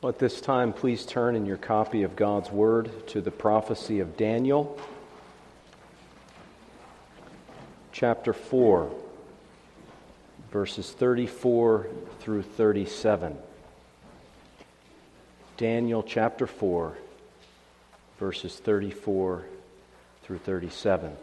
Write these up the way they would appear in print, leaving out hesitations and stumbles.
At this time, please turn in your copy of God's Word to the prophecy of Daniel, chapter 4, verses 34 through 37. Daniel chapter 4, verses 34 through 37.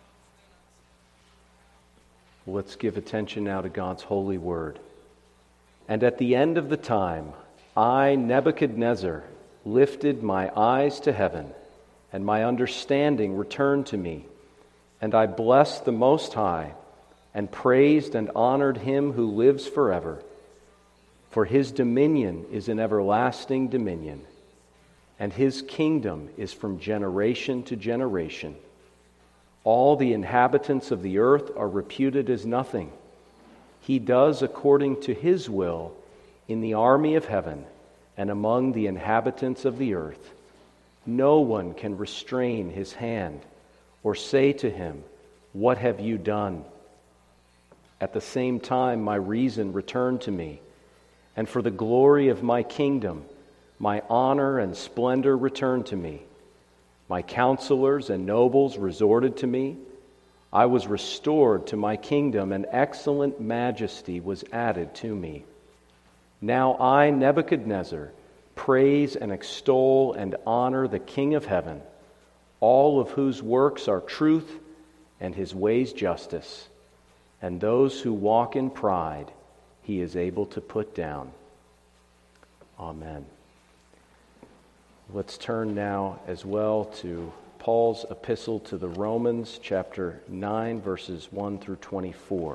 Let's give attention now to God's holy word. And at the end of the time, I, Nebuchadnezzar, lifted my eyes to heaven, and my understanding returned to me. And I blessed the Most High, and praised and honored Him who lives forever. For His dominion is an everlasting dominion, and His kingdom is from generation to generation. All the inhabitants of the earth are reputed as nothing. He does according to His will in the army of heaven and among the inhabitants of the earth. No one can restrain His hand or say to Him, "What have you done?" At the same time, my reason returned to me, and for the glory of my kingdom, my honor and splendor returned to me. My counselors and nobles resorted to me. I was restored to my kingdom, and excellent majesty was added to me. Now I, Nebuchadnezzar, praise and extol and honor the King of heaven, all of whose works are truth and His ways justice. And those who walk in pride, He is able to put down. Amen. Let's turn now as well to Paul's epistle to the Romans, chapter 9, verses 1 through 24.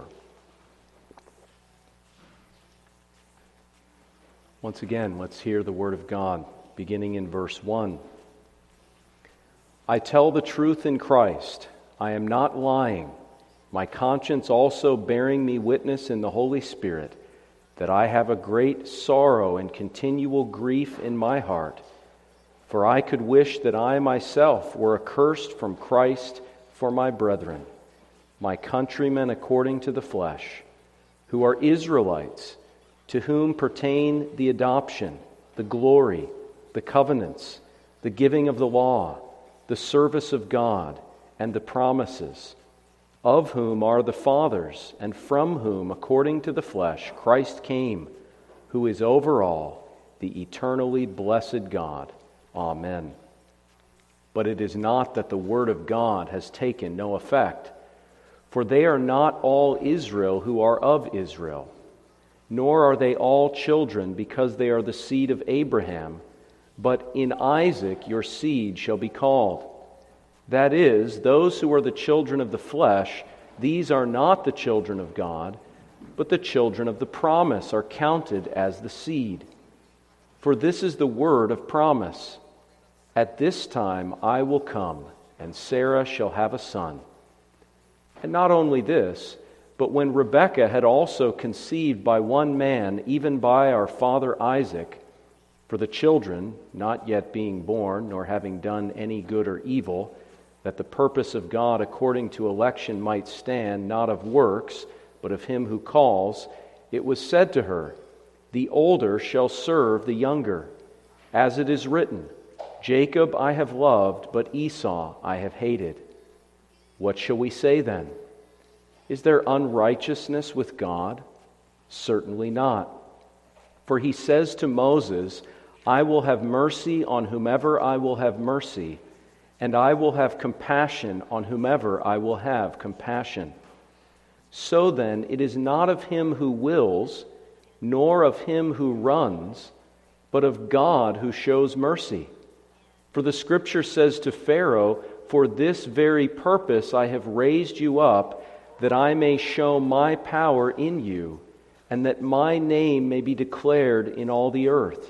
Once again, let's hear the word of God, beginning in verse 1. I tell the truth in Christ. I am not lying. My conscience also bearing me witness in the Holy Spirit, that I have a great sorrow and continual grief in my heart. For I could wish that I myself were accursed from Christ for my brethren, my countrymen according to the flesh, who are Israelites, to whom pertain the adoption, the glory, the covenants, the giving of the law, the service of God, and the promises, of whom are the fathers, and from whom, according to the flesh, Christ came, who is over all, the eternally blessed God. Amen. But it is not that the word of God has taken no effect, for they are not all Israel who are of Israel, nor are they all children because they are the seed of Abraham, but in Isaac your seed shall be called. That is, those who are the children of the flesh, these are not the children of God, but the children of the promise are counted as the seed. For this is the word of promise. At this time I will come, and Sarah shall have a son. And not only this, but when Rebekah had also conceived by one man, even by our father Isaac, for the children, not yet being born, nor having done any good or evil, that the purpose of God according to election might stand, not of works, but of Him who calls, it was said to her, "The older shall serve the younger. As it is written, Jacob I have loved, but Esau I have hated." What shall we say then? Is there unrighteousness with God? Certainly not. For He says to Moses, "I will have mercy on whomever I will have mercy, and I will have compassion on whomever I will have compassion." So then, it is not of him who wills, nor of him who runs, but of God who shows mercy. For the Scripture says to Pharaoh, "For this very purpose I have raised you up, that I may show my power in you, and that my name may be declared in all the earth."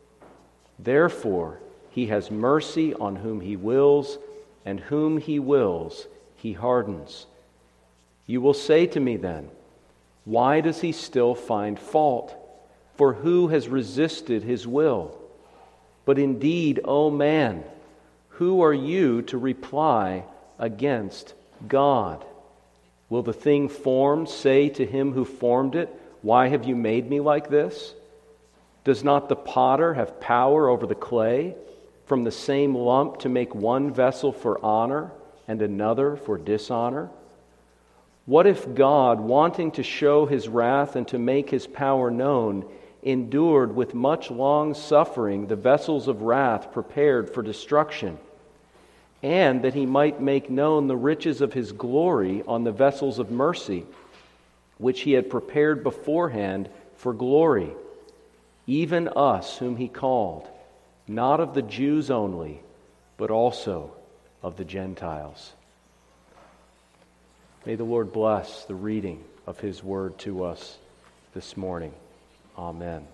Therefore, He has mercy on whom He wills, and whom He wills, He hardens. You will say to me then, "Why does He still find fault? For who has resisted His will?" But indeed, O man, who are you to reply against God? Will the thing formed say to him who formed it, "Why have you made me like this?" Does not the potter have power over the clay, from the same lump to make one vessel for honor and another for dishonor? What if God, wanting to show his wrath and to make his power known, endured with much long suffering the vessels of wrath prepared for destruction, and that he might make known the riches of his glory on the vessels of mercy, which he had prepared beforehand for glory, even us whom he called, not of the Jews only, but also of the Gentiles. May the Lord bless the reading of his word to us this morning. Amen.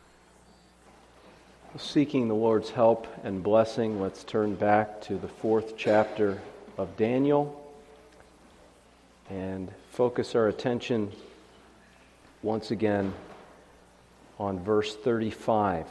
Seeking the Lord's help and blessing, let's turn back to the 4th chapter of Daniel and focus our attention once again on verse 35.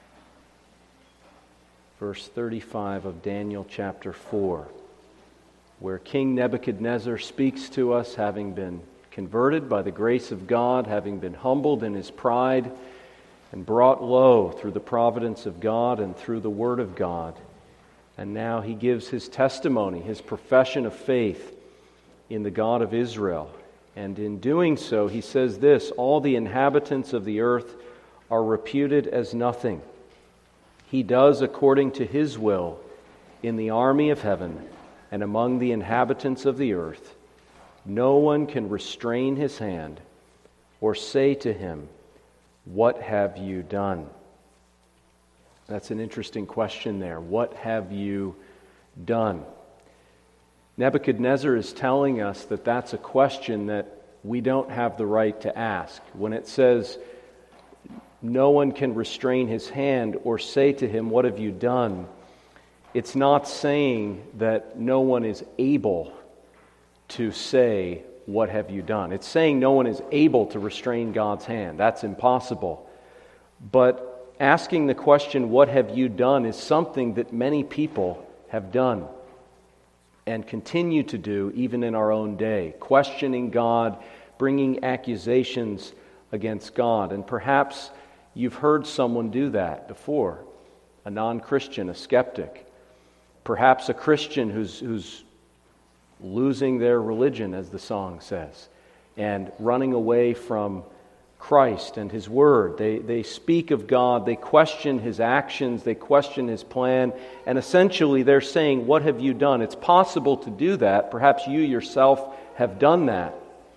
Verse 35 of Daniel chapter 4, where King Nebuchadnezzar speaks to us, having been converted by the grace of God, having been humbled in his pride and brought low through the providence of God and through the word of God. And now he gives his testimony, his profession of faith in the God of Israel. And in doing so, he says this: all the inhabitants of the earth are reputed as nothing. He does according to his will in the army of heaven and among the inhabitants of the earth. No one can restrain his hand or say to him, "What have you done?" That's an interesting question there. What have you done? Nebuchadnezzar is telling us that that's a question that we don't have the right to ask. When it says, no one can restrain his hand or say to him, "What have you done?" It's not saying that no one is able to say, "What have you done?" It's saying no one is able to restrain God's hand. That's impossible. But asking the question, "What have you done?" is something that many people have done and continue to do even in our own day, questioning God, bringing accusations against God. And perhaps you've heard someone do that before, a non-Christian, a skeptic. Perhaps a Christian who's losing their religion, as the song says, and running away from Christ and his word. They speak of God, they question his actions, they question his plan, and essentially they're saying, "What have you done?" It's possible to do that. Perhaps you yourself have done that.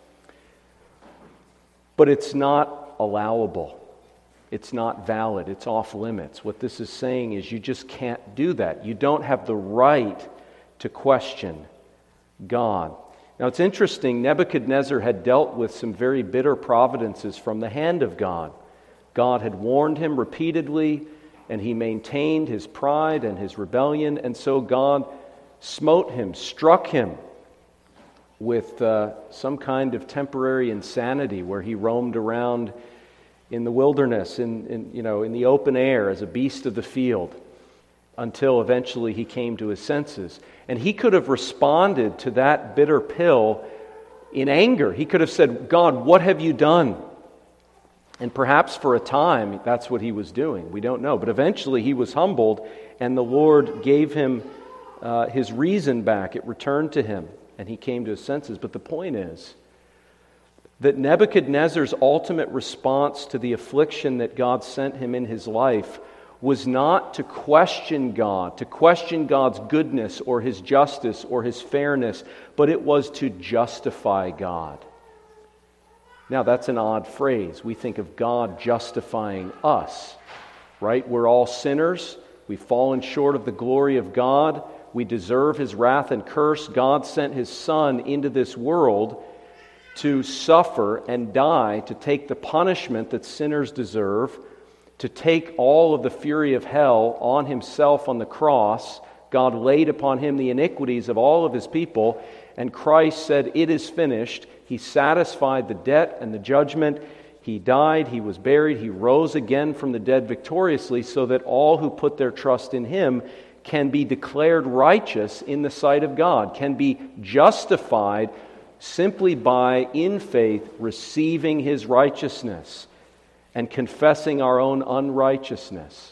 But it's not allowable. It's not valid. It's off limits. What this is saying is you just can't do that. You don't have the right to question God. Now it's interesting, Nebuchadnezzar had dealt with some very bitter providences from the hand of God. God had warned him repeatedly, and he maintained his pride and his rebellion, and so God smote him, struck him with some kind of temporary insanity where he roamed around in the wilderness, in the open air as a beast of the field, until eventually he came to his senses. And he could have responded to that bitter pill in anger. He could have said, "God, what have you done?" And perhaps for a time that's what he was doing. We don't know. But eventually he was humbled, and the Lord gave him his reason back. It returned to him, and he came to his senses. But the point is that Nebuchadnezzar's ultimate response to the affliction that God sent him in his life was not to question God, to question God's goodness or his justice or his fairness, but it was to justify God. Now that's an odd phrase. We think of God justifying us, right? We're all sinners. We've fallen short of the glory of God. We deserve his wrath and curse. God sent his Son into this world to suffer and die, to take the punishment that sinners deserve, to take all of the fury of hell on himself on the cross. God laid upon him the iniquities of all of his people, and Christ said, "It is finished." He satisfied the debt and the judgment. He died, he was buried, he rose again from the dead victoriously, so that all who put their trust in him can be declared righteous in the sight of God, can be justified simply by, in faith, receiving his righteousness. and confessing our own unrighteousness.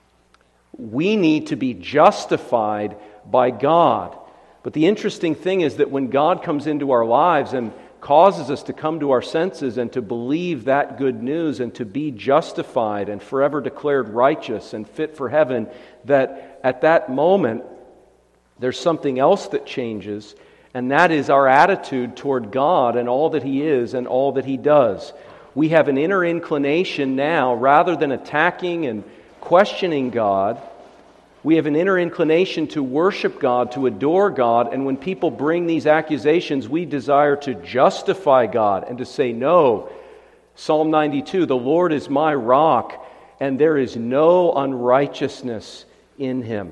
We need to be justified by God. But the interesting thing is that when God comes into our lives and causes us to come to our senses and to believe that good news and to be justified and forever declared righteous and fit for heaven, that at that moment there's something else that changes, and that is our attitude toward God and all that He is and all that He does. We have an inner inclination now, rather than attacking and questioning God, we have an inner inclination to worship God, to adore God, and when people bring these accusations, we desire to justify God and to say, no. Psalm 92, the Lord is my rock, and there is no unrighteousness in Him.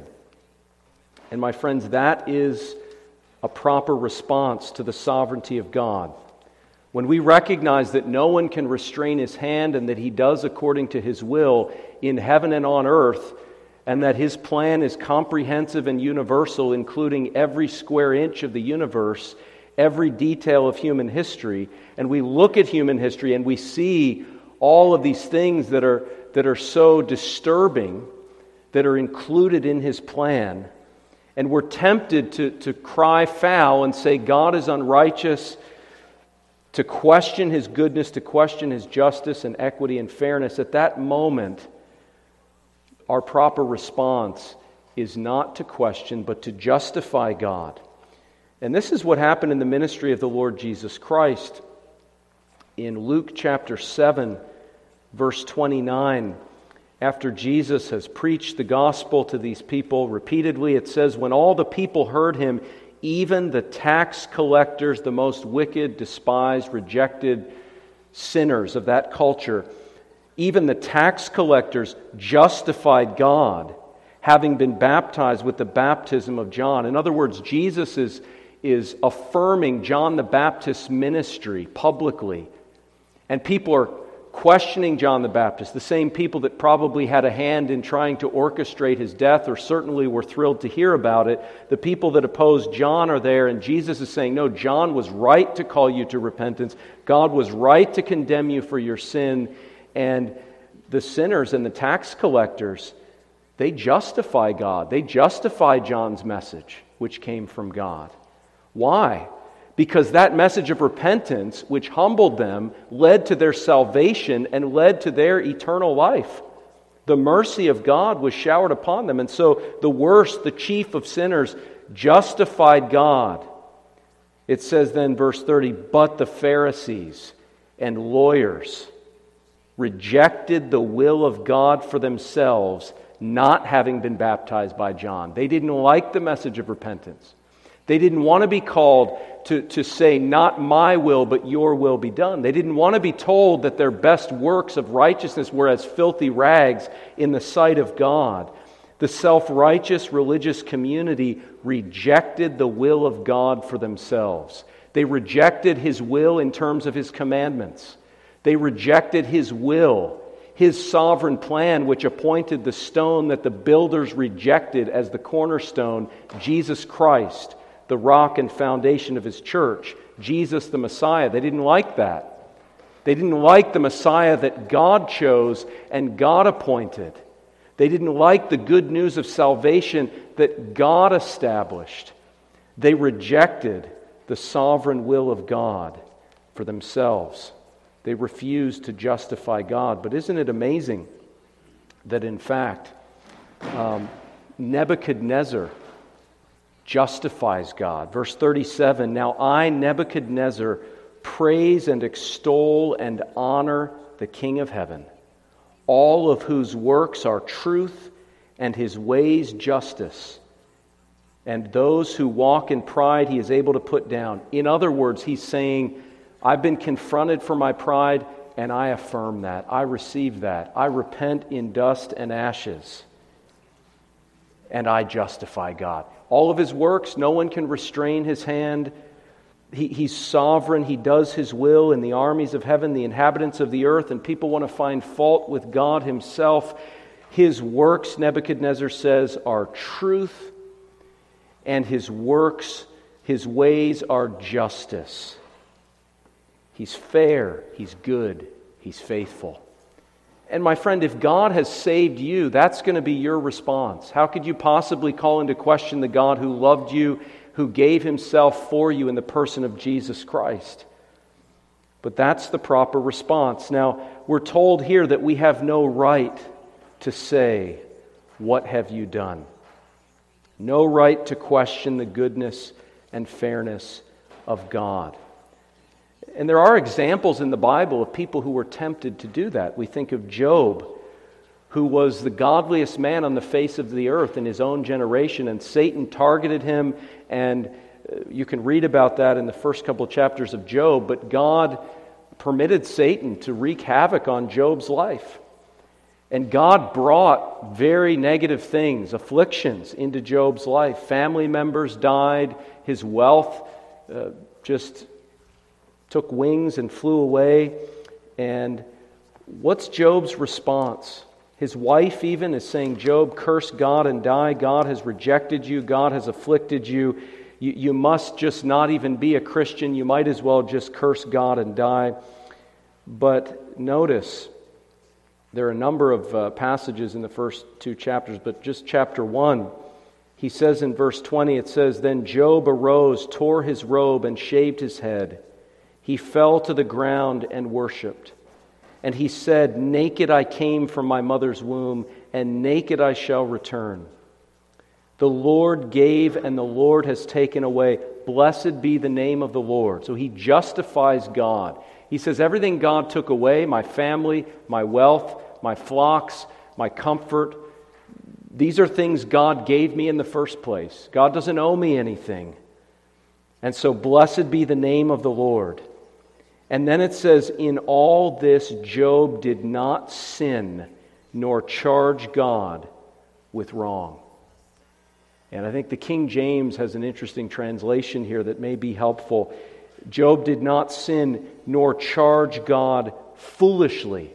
And my friends, that is a proper response to the sovereignty of God. When we recognize that no one can restrain His hand and that He does according to His will in heaven and on earth, and that His plan is comprehensive and universal, including every square inch of the universe, every detail of human history, and we look at human history and we see all of these things that are so disturbing, that are included in His plan, and we're tempted to cry foul and say God is unrighteous, to question His goodness, to question His justice and equity and fairness. At that moment, our proper response is not to question, but to justify God. And this is what happened in the ministry of the Lord Jesus Christ. In Luke chapter 7, verse 29, after Jesus has preached the gospel to these people repeatedly, it says, when all the people heard Him, even the tax collectors, the most wicked, despised, rejected sinners of that culture, even the tax collectors justified God, having been baptized with the baptism of John. In other words, Jesus is affirming John the Baptist's ministry publicly. And people are questioning John the Baptist, the same people that probably had a hand in trying to orchestrate his death, or certainly were thrilled to hear about it. The people that opposed John are there, and Jesus is saying, no, John was right to call you to repentance. God was right to condemn you for your sin. And the sinners and the tax collectors, they justify God. They justify John's message, which came from God. Why? Because that message of repentance, which humbled them, led to their salvation and led to their eternal life. The mercy of God was showered upon them. And so the worst, the chief of sinners, justified God. It says then, verse 30, but the Pharisees and lawyers rejected the will of God for themselves, not having been baptized by John. They didn't like the message of repentance. They didn't want to be called to say, not my will, but your will be done. They didn't want to be told that their best works of righteousness were as filthy rags in the sight of God. The self-righteous religious community rejected the will of God for themselves. They rejected His will in terms of His commandments. They rejected His will, His sovereign plan, which appointed the stone that the builders rejected as the cornerstone, Jesus Christ, the rock and foundation of His church, Jesus the Messiah. They didn't like that. They didn't like the Messiah that God chose and God appointed. They didn't like the good news of salvation that God established. They rejected the sovereign will of God for themselves. They refused to justify God. But isn't it amazing that in fact Nebuchadnezzar justifies God? Verse 37, now I, Nebuchadnezzar, praise and extol and honor the King of heaven, all of whose works are truth and His ways justice. And those who walk in pride He is able to put down. In other words, He's saying, I've been confronted for my pride, and I affirm that. I receive that. I repent in dust and ashes, and I justify God. All of His works, no one can restrain His hand. He's sovereign. He does His will in the armies of heaven, the inhabitants of the earth, and people want to find fault with God Himself. His works, Nebuchadnezzar says, are truth, and His works, His ways are justice. He's fair, He's good, He's faithful. And my friend, if God has saved you, that's going to be your response. How could you possibly call into question the God who loved you, who gave himself for you in the person of Jesus Christ? But that's the proper response. Now, we're told here that we have no right to say, "What have you done?" No right to question the goodness and fairness of God. And there are examples in the Bible of people who were tempted to do that. We think of Job, who was the godliest man on the face of the earth in his own generation, and Satan targeted him, and you can read about that in the first couple of chapters of Job, but God permitted Satan to wreak havoc on Job's life. And God brought very negative things, afflictions, into Job's life. Family members died, his wealth just took wings and flew away. And what's Job's response? His wife even is saying, "Job, curse God and die. God has rejected you. God has afflicted you. You must just not even be a Christian. You might as well just curse God and die." But notice, there are a number of passages in the first two chapters, but just chapter 1, he says in verse 20, it says, "Then Job arose, tore his robe, and shaved his head. He fell to the ground and worshipped. And he said, 'Naked I came from my mother's womb, and naked I shall return. The Lord gave, and the Lord has taken away. Blessed be the name of the Lord.'" So he justifies God. He says, everything God took away, my family, my wealth, my flocks, my comfort, these are things God gave me in the first place. God doesn't owe me anything. And so blessed be the name of the Lord. And then it says, "In all this Job did not sin, nor charge God with wrong." And I think the King James has an interesting translation here that may be helpful. Job did not sin, nor charge God foolishly.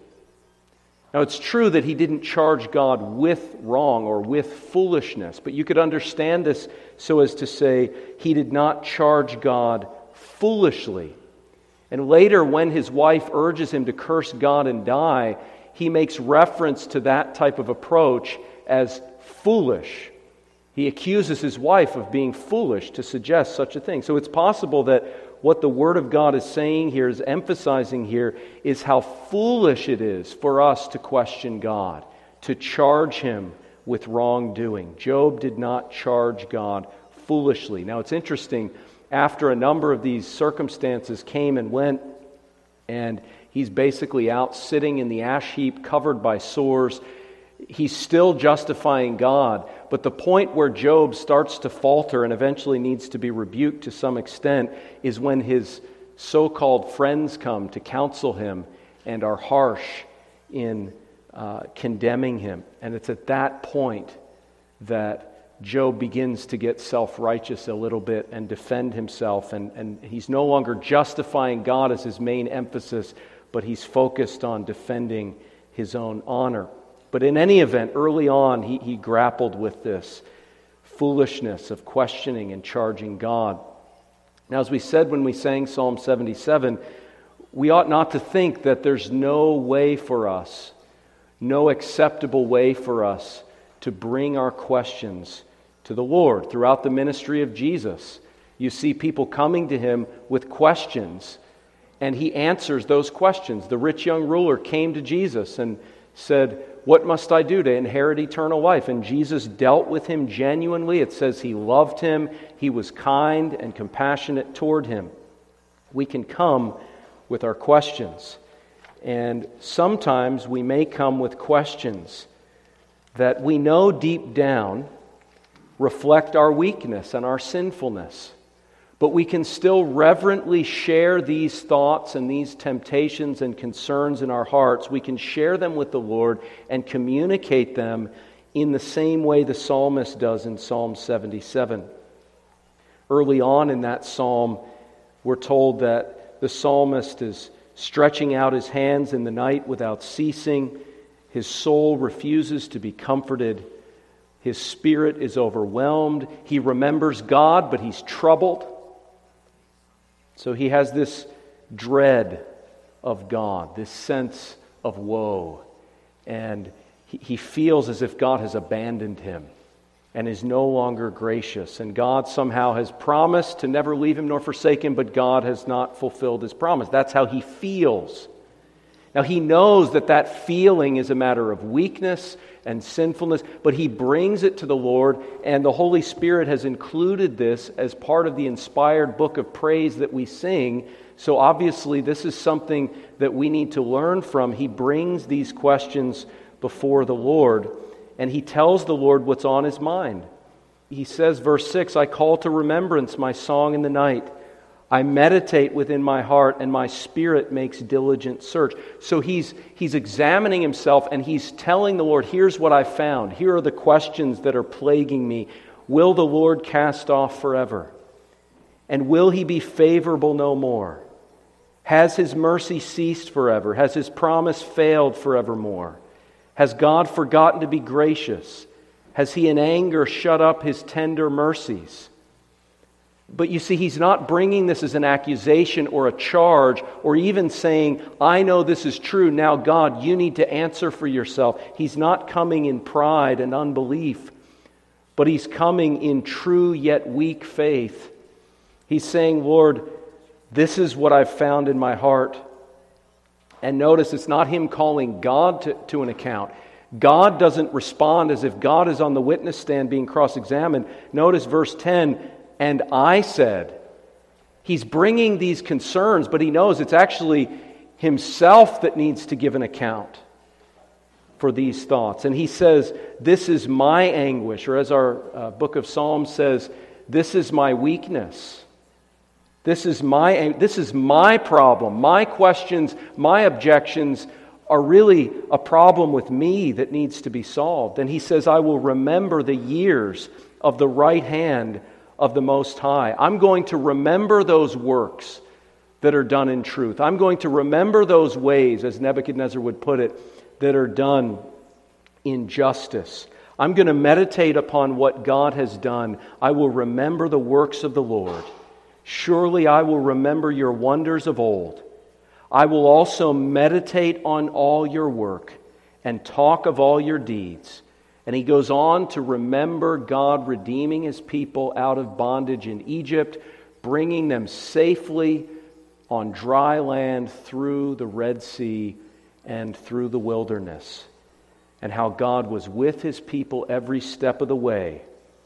Now, it's true that he didn't charge God with wrong or with foolishness, but you could understand this so as to say he did not charge God foolishly. And later, when his wife urges him to curse God and die, he makes reference to that type of approach as foolish. He accuses his wife of being foolish to suggest such a thing. So it's possible that what the Word of God is saying here, is emphasizing here, is how foolish it is for us to question God, to charge Him with wrongdoing. Job did not charge God foolishly. Now it's interesting, after a number of these circumstances came and went, and he's basically out sitting in the ash heap covered by sores, he's still justifying God. But the point where Job starts to falter and eventually needs to be rebuked to some extent is when his so-called friends come to counsel him and are harsh in condemning him. And it's at that point that Job begins to get self-righteous a little bit and defend himself. And he's no longer justifying God as his main emphasis, but he's focused on defending his own honor. But in any event, early on, he grappled with this foolishness of questioning and charging God. Now, as we said when we sang Psalm 77, we ought not to think that there's no way for us, no acceptable way for us to bring our questions to the Lord. Throughout the ministry of Jesus, you see people coming to Him with questions, and He answers those questions. The rich young ruler came to Jesus and said, "What must I do to inherit eternal life?" And Jesus dealt with him genuinely. It says He loved him. He was kind and compassionate toward him. We can come with our questions. And sometimes we may come with questions that we know deep down reflect our weakness and our sinfulness. But we can still reverently share these thoughts and these temptations and concerns in our hearts. We can share them with the Lord and communicate them in the same way the psalmist does in Psalm 77. Early on in that psalm, we're told that the psalmist is stretching out his hands in the night without ceasing. His soul refuses to be comforted. His spirit is overwhelmed. He remembers God, but he's troubled. So he has this dread of God, this sense of woe. and he feels as if God has abandoned him and is no longer gracious. And God somehow has promised to never leave him nor forsake him, but God has not fulfilled his promise. That's how he feels. Now, he knows that that feeling is a matter of weakness and sinfulness, but he brings it to the Lord, and the Holy Spirit has included this as part of the inspired book of praise that we sing. So obviously, this is something that we need to learn from. He brings these questions before the Lord, and he tells the Lord what's on his mind. He says, verse 6, I call to remembrance my song in the night. I meditate within my heart, and my spirit makes diligent search. So he's examining himself, and he's telling the Lord, here's what I found. Here are the questions that are plaguing me. Will the Lord cast off forever? And will he be favorable no more? Has his mercy ceased forever? Has his promise failed forevermore? Has God forgotten to be gracious? Has he in anger shut up his tender mercies? But you see, he's not bringing this as an accusation or a charge or even saying, I know this is true, now God, you need to answer for yourself. He's not coming in pride and unbelief, but he's coming in true yet weak faith. He's saying, Lord, this is what I've found in my heart. And notice, it's not him calling God to an account. God doesn't respond as if God is on the witness stand being cross-examined. Notice verse 10, and I said. He's bringing these concerns, but he knows it's actually himself that needs to give an account for these thoughts. And he says, this is my anguish, or as our book of Psalms says, this is my weakness. This is my problem. My questions, my objections are really a problem with me that needs to be solved. And he says, I will remember the years of the right hand of the Most High. I'm going to remember those works that are done in truth. I'm going to remember those ways, as Nebuchadnezzar would put it, that are done in justice. I'm going to meditate upon what God has done. I will remember the works of the Lord. Surely I will remember your wonders of old. I will also meditate on all your work and talk of all your deeds. And he goes on to remember God redeeming his people out of bondage in Egypt, bringing them safely on dry land through the Red Sea and through the wilderness, and how God was with his people every step of the way.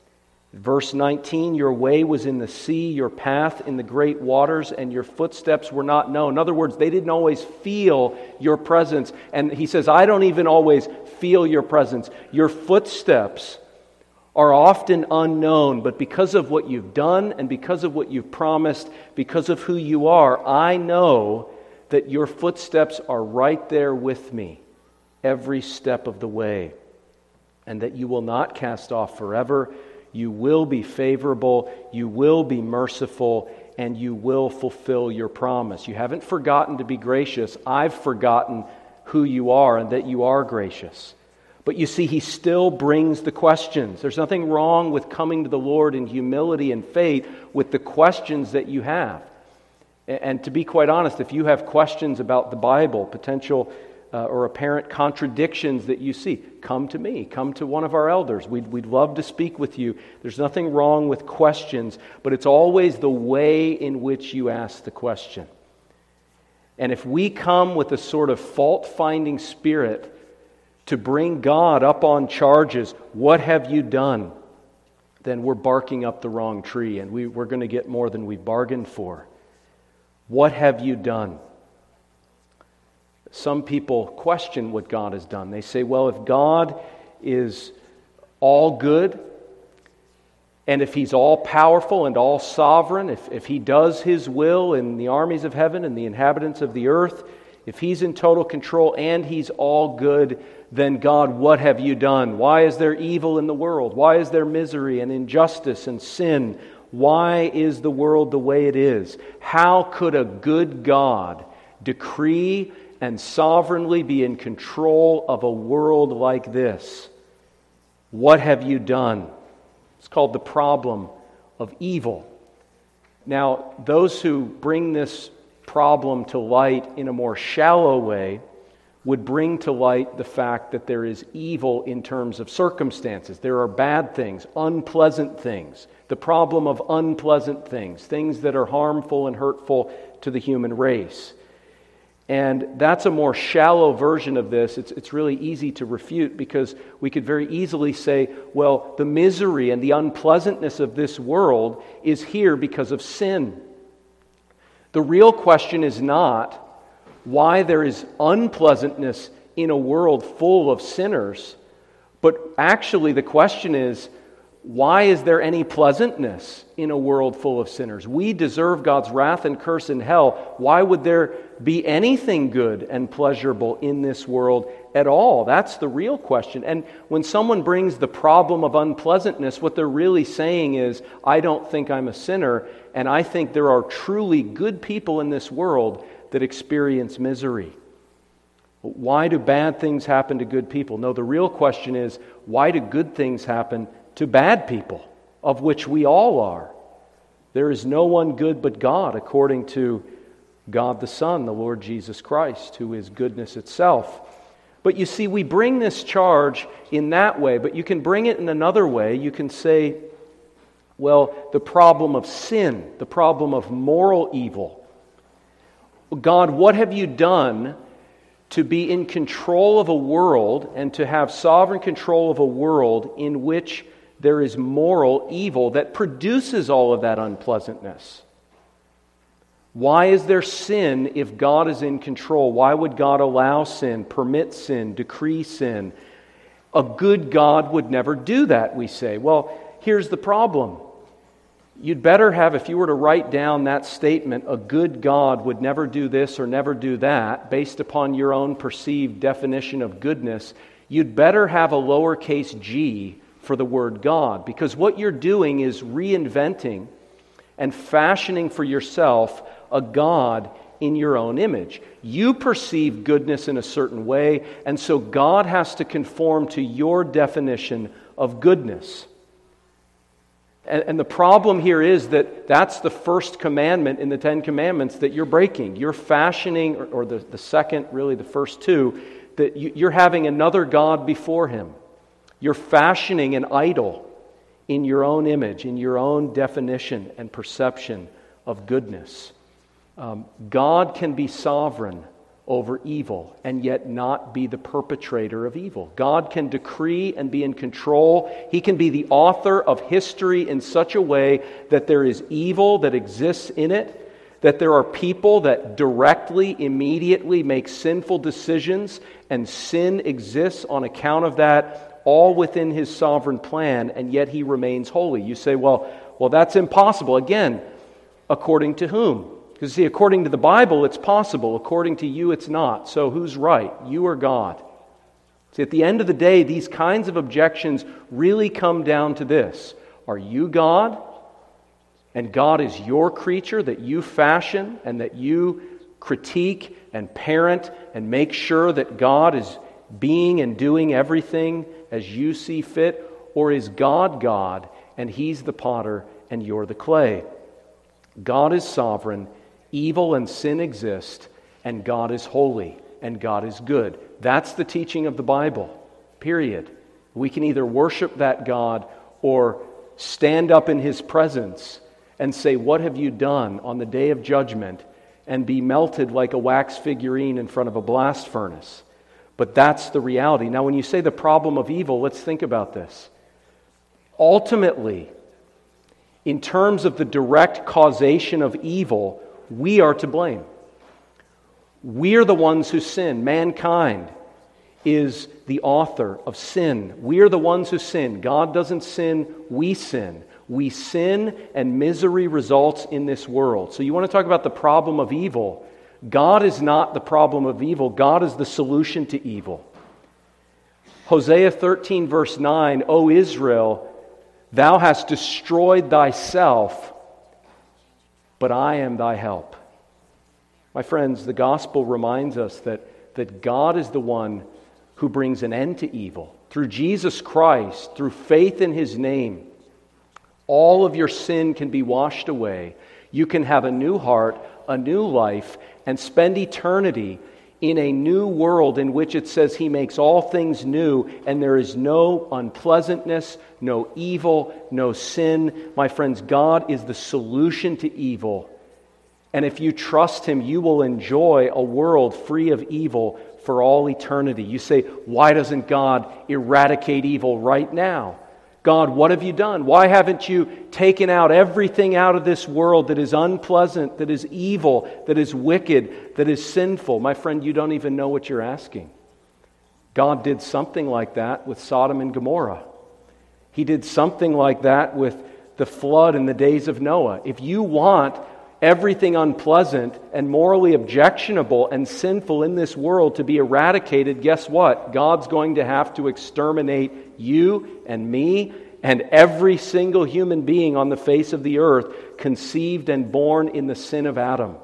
Verse 19, your way was in the sea, your path in the great waters, and your footsteps were not known. In other words, they didn't always feel your presence. And he says, I don't even always feel your presence. Your footsteps are often unknown, but because of what you've done and because of what you've promised, because of who you are, I know that your footsteps are right there with me every step of the way, and that you will not cast off forever. You will be favorable, you will be merciful, and you will fulfill your promise. You haven't forgotten to be gracious. I've forgotten who you are and that you are gracious. But you see, he still brings the questions. There's nothing wrong with coming to the Lord in humility and faith with the questions that you have. And to be quite honest, if you have questions about the Bible, potential or apparent contradictions that you see, come to me, come to one of our elders. We'd love to speak with you. There's nothing wrong with questions, but it's always the way in which you ask the question. And if we come with a sort of fault-finding spirit to bring God up on charges, what have you done? Then we're barking up the wrong tree, and we're going to get more than we bargained for. What have you done? Some people question what God has done. They say, well, if God is all good, and if He's all powerful and all sovereign, if He does His will in the armies of heaven and the inhabitants of the earth, if He's in total control and He's all good, then God, what have you done? Why is there evil in the world? Why is there misery and injustice and sin? Why is the world the way it is? How could a good God decree and sovereignly be in control of a world like this? What have you done? It's called the problem of evil. Now, those who bring this problem to light in a more shallow way would bring to light the fact that there is evil in terms of circumstances. There are bad things, unpleasant things, the problem of unpleasant things, things that are harmful and hurtful to the human race. And that's a more shallow version of this. It's really easy to refute because we could very easily say, well, the misery and the unpleasantness of this world is here because of sin. The real question is not why there is unpleasantness in a world full of sinners, but actually the question is, why is there any pleasantness in a world full of sinners? We deserve God's wrath and curse in hell. Why would there be anything good and pleasurable in this world at all? That's the real question. And when someone brings the problem of unpleasantness, what they're really saying is, I don't think I'm a sinner, and I think there are truly good people in this world that experience misery. Why do bad things happen to good people? No, the real question is, why do good things happen to bad people, of which we all are? There is no one good but God, according to God the Son, the Lord Jesus Christ, who is goodness itself. But you see, we bring this charge in that way, but you can bring it in another way. You can say, well, the problem of sin, the problem of moral evil. God, what have you done to be in control of a world and to have sovereign control of a world in which there is moral evil that produces all of that unpleasantness? Why is there sin if God is in control? Why would God allow sin, permit sin, decree sin? A good God would never do that, we say. Well, here's the problem. You'd better have, if you were to write down that statement, a good God would never do this or never do that, based upon your own perceived definition of goodness, you'd better have a lowercase g for the word God, because what you're doing is reinventing and fashioning for yourself a God in your own image. You perceive goodness in a certain way, and so God has to conform to your definition of goodness. And the problem here is that that's the first commandment in the Ten Commandments that you're breaking. You're fashioning, or the second, really the first two, that you're having another God before Him. You're fashioning an idol in your own image, in your own definition and perception of goodness. God can be sovereign over evil and yet not be the perpetrator of evil. God can decree and be in control. He can be the author of history in such a way that there is evil that exists in it, that there are people that directly, immediately make sinful decisions, and sin exists on account of that, all within His sovereign plan, and yet He remains holy. You say, well, that's impossible. Again, according to whom? Because see, according to the Bible, it's possible. According to you, it's not. So who's right? You or God? See, at the end of the day, these kinds of objections really come down to this. Are you God? And God is your creature that you fashion and that you critique and parent and make sure that God is being and doing everything as you see fit? Or is God God and He's the potter and you're the clay? God is sovereign. Evil and sin exist, and God is holy, and God is good. That's the teaching of the Bible, period. We can either worship that God or stand up in His presence and say, what have you done on the day of judgment, and be melted like a wax figurine in front of a blast furnace. But that's the reality. Now, when you say the problem of evil, let's think about this. Ultimately, in terms of the direct causation of evil, we are to blame. We are the ones who sin. Mankind is the author of sin. We are the ones who sin. God doesn't sin, we sin. We sin and misery results in this world. So you want to talk about the problem of evil. God is not the problem of evil. God is the solution to evil. Hosea 13 verse 9, O Israel, thou hast destroyed thyself, but I am thy help. My friends, the gospel reminds us that God is the one who brings an end to evil. Through Jesus Christ, through faith in His name, all of your sin can be washed away. You can have a new heart, a new life, and spend eternity in a new world in which it says He makes all things new and there is no unpleasantness, no evil, no sin. My friends, God is the solution to evil. And if you trust Him, you will enjoy a world free of evil for all eternity. You say, why doesn't God eradicate evil right now? God, what have you done? Why haven't you taken out everything out of this world that is unpleasant, that is evil, that is wicked, that is sinful? My friend, you don't even know what you're asking. God did something like that with Sodom and Gomorrah. He did something like that with the flood in the days of Noah. If you want everything unpleasant and morally objectionable and sinful in this world to be eradicated, guess what? God's going to have to exterminate you and me and every single human being on the face of the earth conceived and born in the sin of Adam.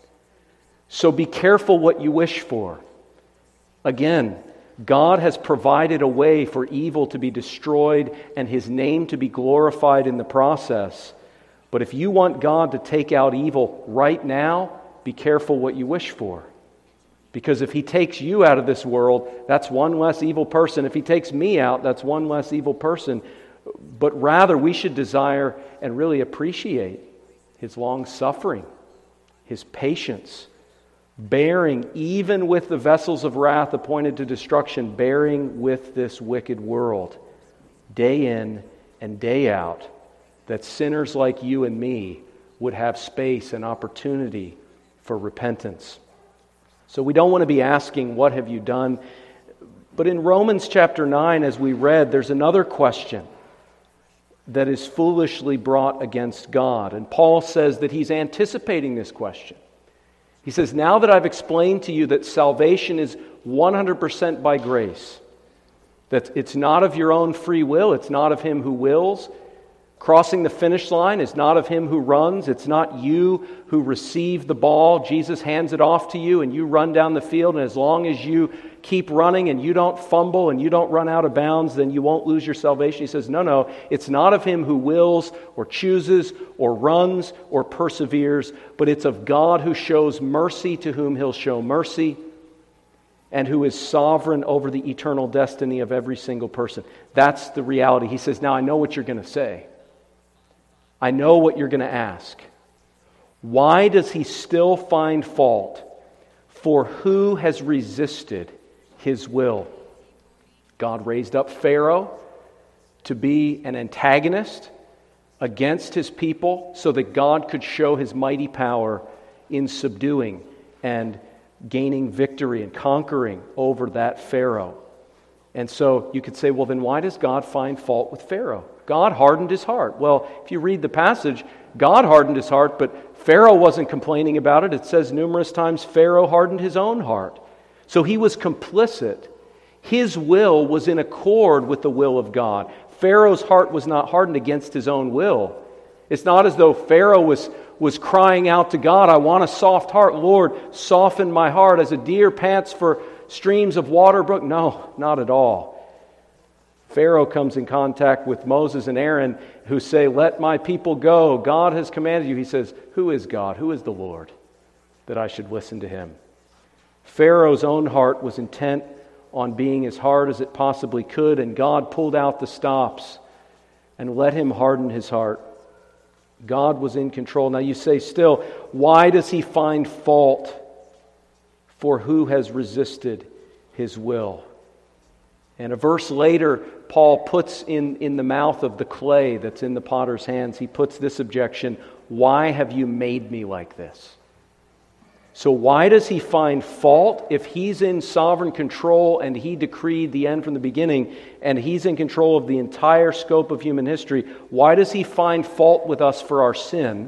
So be careful what you wish for. Again, God has provided a way for evil to be destroyed and His name to be glorified in the process. But if you want God to take out evil right now, be careful what you wish for. Because if He takes you out of this world, that's one less evil person. If He takes me out, that's one less evil person. But rather, we should desire and really appreciate His long suffering, His patience, bearing even with the vessels of wrath appointed to destruction, bearing with this wicked world, day in and day out, that sinners like you and me would have space and opportunity for repentance. So we don't want to be asking, what have you done? But in Romans chapter 9, as we read, there's another question that is foolishly brought against God. And Paul says that he's anticipating this question. He says, now that I've explained to you that salvation is 100% by grace, that it's not of your own free will, it's not of him who wills, crossing the finish line is not of him who runs. It's not you who receive the ball. Jesus hands it off to you and you run down the field. And as long as you keep running and you don't fumble and you don't run out of bounds, then you won't lose your salvation. He says, no, it's not of him who wills or chooses or runs or perseveres, but it's of God who shows mercy to whom He'll show mercy and who is sovereign over the eternal destiny of every single person. That's the reality. He says, now I know what you're going to say. I know what you're going to ask. Why does He still find fault? For who has resisted His will? God raised up Pharaoh to be an antagonist against His people so that God could show His mighty power in subduing and gaining victory and conquering over that Pharaoh. And so you could say, well, then why does God find fault with Pharaoh? God hardened his heart. Well, if you read the passage, God hardened his heart, but Pharaoh wasn't complaining about it. It says numerous times Pharaoh hardened his own heart. So he was complicit. His will was in accord with the will of God. Pharaoh's heart was not hardened against his own will. It's not as though Pharaoh was crying out to God, I want a soft heart. Lord, soften my heart as a deer pants for streams of water brook. No, not at all. Pharaoh comes in contact with Moses and Aaron who say, let my people go. God has commanded you. He says, who is God? Who is the Lord that I should listen to Him? Pharaoh's own heart was intent on being as hard as it possibly could, and God pulled out the stops and let him harden his heart. God was in control. Now you say still, why does He find fault? For who has resisted His will? And a verse later, Paul puts in the mouth of the clay that's in the potter's hands, he puts this objection, why have you made me like this? So why does He find fault if He's in sovereign control and He decreed the end from the beginning and He's in control of the entire scope of human history? Why does He find fault with us for our sin?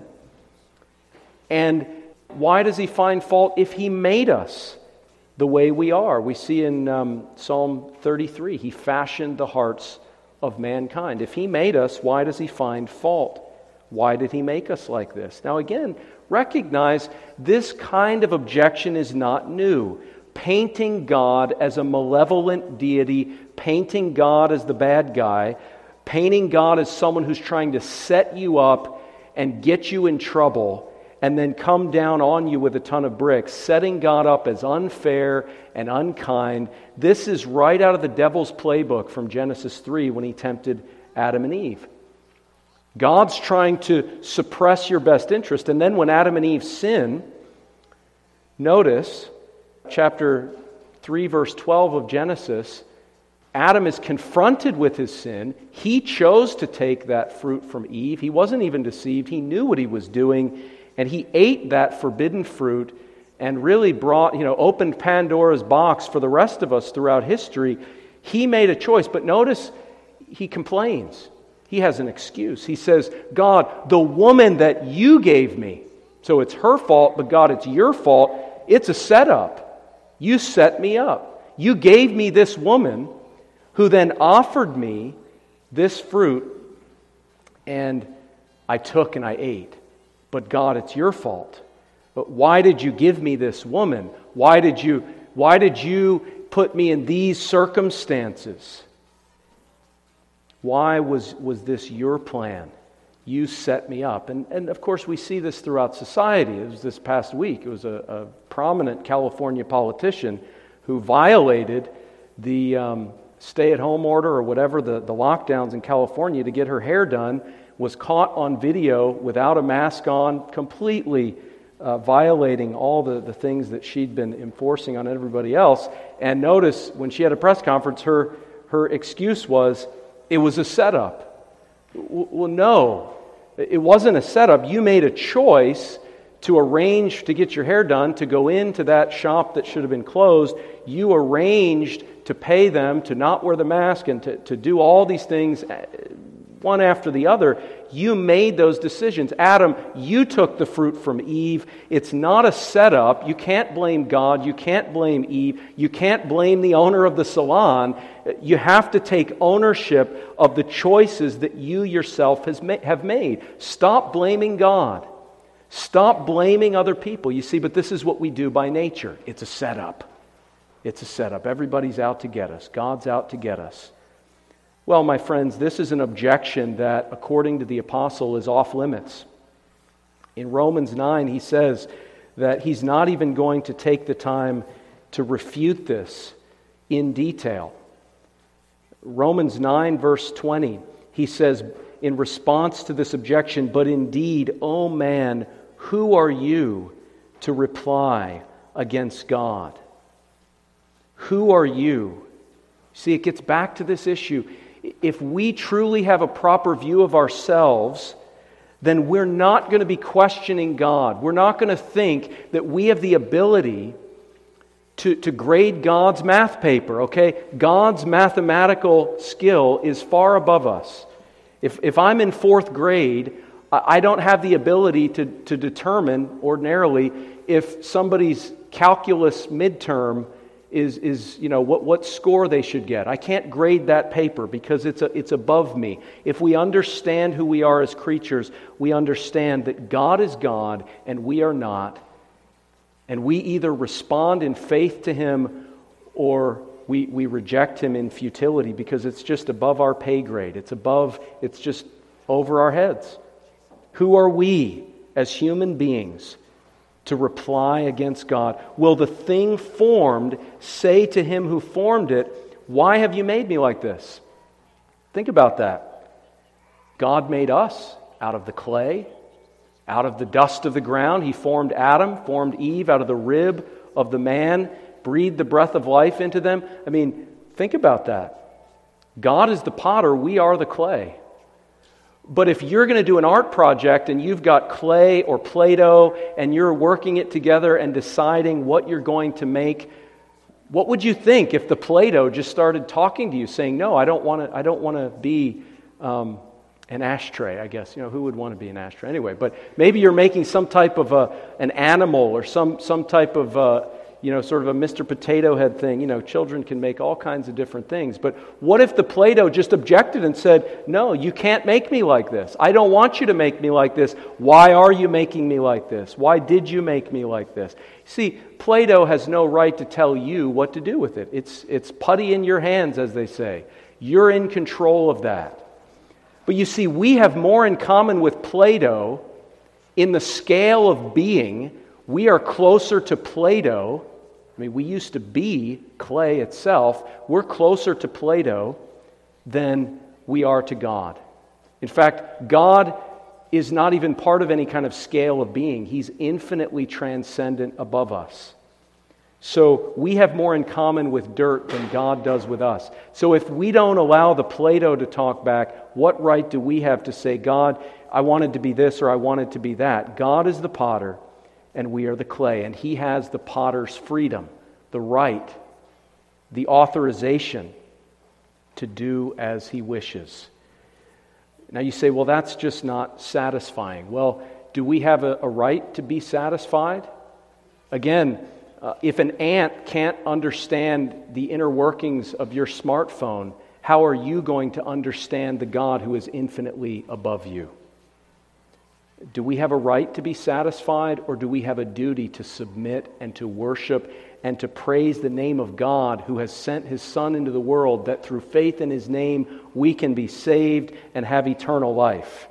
And why does He find fault if He made us the way we are? We see in Psalm 33, He fashioned the hearts of mankind. If He made us, why does He find fault? Why did He make us like this? Now again, recognize this kind of objection is not new. Painting God as a malevolent deity, painting God as the bad guy, painting God as someone who's trying to set you up and get you in trouble, and then come down on you with a ton of bricks, setting God up as unfair and unkind. This is right out of the devil's playbook from Genesis 3 when he tempted Adam and Eve. God's trying to suppress your best interest. And then when Adam and Eve sin, notice chapter 3, verse 12 of Genesis, Adam is confronted with his sin. He chose to take that fruit from Eve. He wasn't even deceived. He knew what he was doing, and he ate that forbidden fruit and really opened Pandora's box for the rest of us throughout history. He made a choice, but notice he complains. He has an excuse. He says, God, the woman that you gave me, so it's her fault, but God, it's your fault. It's a setup. You set me up. You gave me this woman who then offered me this fruit, and I took and I ate. But God, it's your fault. But why did you give me this woman? Why did you put me in these circumstances? Why was this your plan? You set me up. And of course we see this throughout society. It was this past week. It was a prominent California politician who violated the stay-at-home order or whatever, the lockdowns in California to get her hair done, was caught on video without a mask on, completely violating all the things that she'd been enforcing on everybody else. And notice, when she had a press conference, her excuse was, it was a setup. Well, no, it wasn't a setup. You made a choice to arrange to get your hair done, to go into that shop that should have been closed. You arranged to pay them to not wear the mask and to do all these things one after the other. You made those decisions. Adam, you took the fruit from Eve. It's not a setup. You can't blame God. You can't blame Eve. You can't blame the owner of the salon. You have to take ownership of the choices that you yourself have made. Stop blaming God. Stop blaming other people. You see, but this is what we do by nature. It's a setup. It's a setup. Everybody's out to get us. God's out to get us. Well, my friends, this is an objection that, according to the apostle, is off limits. In Romans 9, he says that he's not even going to take the time to refute this in detail. Romans 9, verse 20, he says, in response to this objection, but indeed, O man, who are you to reply against God? Who are you? See, it gets back to this issue. If we truly have a proper view of ourselves, then we're not going to be questioning God. We're not going to think that we have the ability to grade God's math paper, okay? God's mathematical skill is far above us. If I'm in 4th grade, I don't have the ability to determine ordinarily if somebody's calculus midterm is what score they should get. I can't grade that paper because it's above me. If we understand who we are as creatures, we understand that God is God and we are not. And we either respond in faith to Him or we reject Him in futility because it's just above our pay grade. It's just over our heads. Who are we as human beings to reply against God? Will the thing formed say to him who formed it, why have you made me like this? Think about that. God made us out of the clay, out of the dust of the ground. He formed Adam, formed Eve out of the rib of the man, breathed the breath of life into them. I mean, think about that. God is the potter, we are the clay. But if you're going to do an art project and you've got clay or Play-Doh and you're working it together and deciding what you're going to make, what would you think if the Play-Doh just started talking to you, saying, "No, I don't want to be an ashtray"? I guess who would want to be an ashtray anyway? But maybe you're making some type of an animal or some type of sort of a Mr. Potato Head thing. Children can make all kinds of different things. But what if the Play-Doh just objected and said, "No, you can't make me like this. I don't want you to make me like this. Why are you making me like this? Why did you make me like this?" See, Play-Doh has no right to tell you what to do with it. It's putty in your hands, as they say. You're in control of that. But you see, we have more in common with Play-Doh In the scale of being, we are closer to Plato. I mean, we used to be clay itself. We're closer to Plato than we are to God. In fact, God is not even part of any kind of scale of being. He's infinitely transcendent above us. So we have more in common with dirt than God does with us. So if we don't allow the Plato to talk back, what right do we have to say, God, I wanted to be this or I wanted to be that? God is the potter and we are the clay, and He has the potter's freedom, the right, the authorization to do as He wishes. Now you say, well, that's just not satisfying. Well, do we have a right to be satisfied? Again, if an ant can't understand the inner workings of your smartphone, how are you going to understand the God who is infinitely above you? Do we have a right to be satisfied, or do we have a duty to submit and to worship and to praise the name of God who has sent His Son into the world, that through faith in His name we can be saved and have eternal life?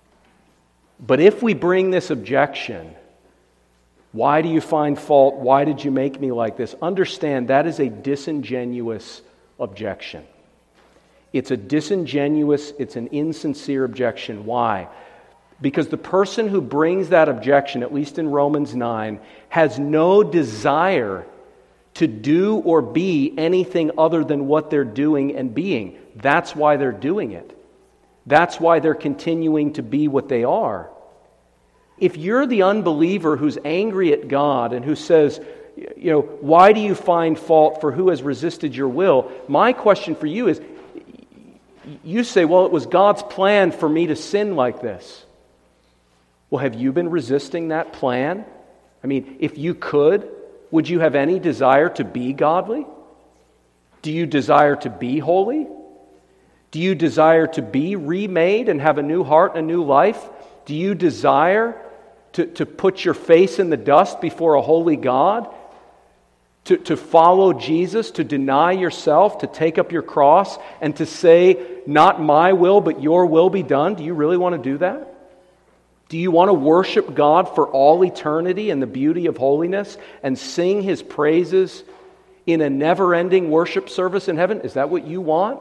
But if we bring this objection, why do you find fault? Why did you make me like this? Understand that is a disingenuous objection. It's a disingenuous, it's an insincere objection. Why? Because the person who brings that objection, at least in Romans 9, has no desire to do or be anything other than what they're doing and being. That's why they're doing it. That's why they're continuing to be what they are. If you're the unbeliever who's angry at God and who says, why do you find fault for who has resisted your will? My question for you is, you say, well, it was God's plan for me to sin like this. Well, have you been resisting that plan? I mean, if you could, would you have any desire to be godly? Do you desire to be holy? Do you desire to be remade and have a new heart and a new life? Do you desire to put your face in the dust before a holy God? To follow Jesus, to deny yourself, to take up your cross, and to say, not my will, but your will be done? Do you really want to do that? Do you want to worship God for all eternity in the beauty of holiness and sing His praises in a never-ending worship service in heaven? Is that what you want?